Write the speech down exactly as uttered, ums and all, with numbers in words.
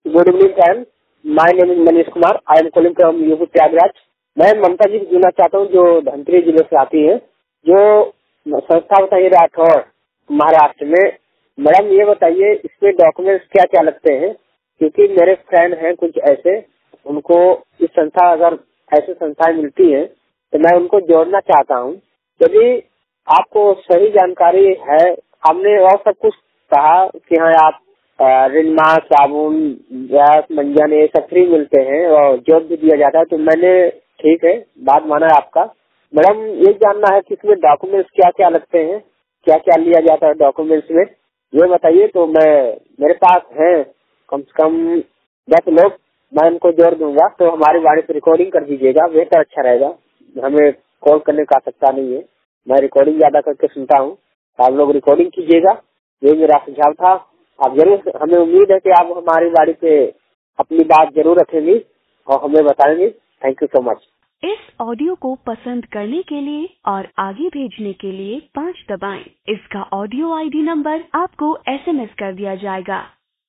Good evening friend, my name is Manish Kumar. I am calling from UP Prayagraj. मैं ममता जी से जुड़ना चाहता हूँ जो धमतरी जिले से आती है, जो संस्था बताइए राठौर महाराष्ट्र में। मैडम ये बताइए इसमें डॉक्यूमेंट्स क्या क्या लगते हैं, क्योंकि मेरे फ्रेंड हैं कुछ ऐसे, उनको इस संस्था अगर ऐसी संस्थाएं मिलती हैं तो मैं उनको जोड़ना चाहता हूँ। यदि आपको सही जानकारी है, हमने और सब कुछ कहा कि हाँ आप रिनमा, साबुन, गैस, मंजन ये सब फ्री मिलते हैं और जॉब भी दिया जाता है, तो मैंने ठीक है बात माना है आपका। मैडम ये जानना है कि इसमें डॉक्यूमेंट्स क्या क्या लगते हैं, क्या क्या लिया जाता है डॉक्यूमेंट्स में, ये बताइए। तो मैं मेरे पास है कम से कम दस लोग, मैं उनको जोड़ दूंगा, तो हमारी गाड़ी पे रिकॉर्डिंग कर दीजिएगा, बेहतर अच्छा रहेगा। हमें कॉल करने का आवश्यकता नहीं है, मैं रिकॉर्डिंग ज्यादा करके सुनता हूँ, आप लोग रिकॉर्डिंग कीजिएगा। ये मेरा सुझाव था। आप जरूर, हमें उम्मीद है कि आप हमारी गाड़ी पे अपनी बात जरूर रखेंगी और हमें बताएंगे। Thank you so much. इस ऑडियो को पसंद करने के लिए और आगे भेजने के लिए पाँच दबाएं। इसका ऑडियो आईडी नंबर आपको एसएमएस कर दिया जाएगा।